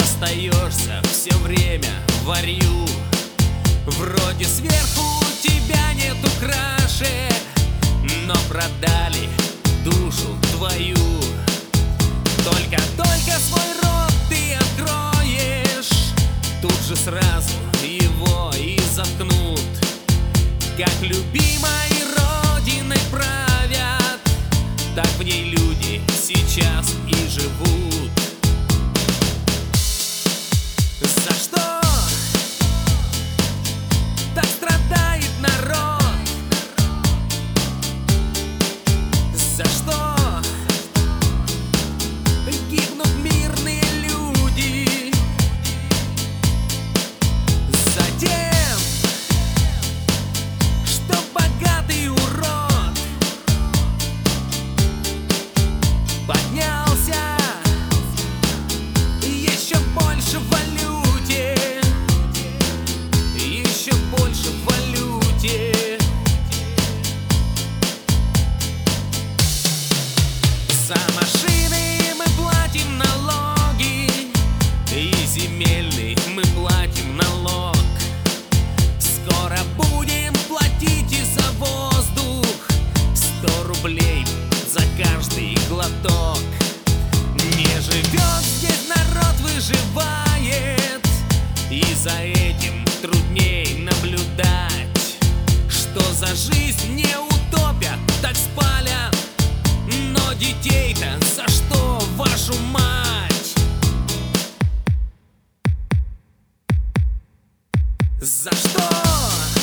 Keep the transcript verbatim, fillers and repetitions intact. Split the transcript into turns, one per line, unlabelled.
остаешься все время в варью. Вроде сверху тебя нету краше, но продали душу твою. Только-только свой рот ты откроешь, тут же сразу его и заткнут. Как любимой родиной правят, так в ней люди сейчас и живут. За что так страдает народ? За что гибнут мирные люди? За тем, что богатый урод поднялся еще больше в валюте, еще больше в валюте. За машины мы платим налоги, и земельный мы платим налог. Скоро будем платить и за воздух сто рублей за каждый глоток. Не живет здесь народ, выживает, и за этим трудней наблюдать. Что за жизнь не утопят, так спалят, но детей-то за что, вашу мать? За что?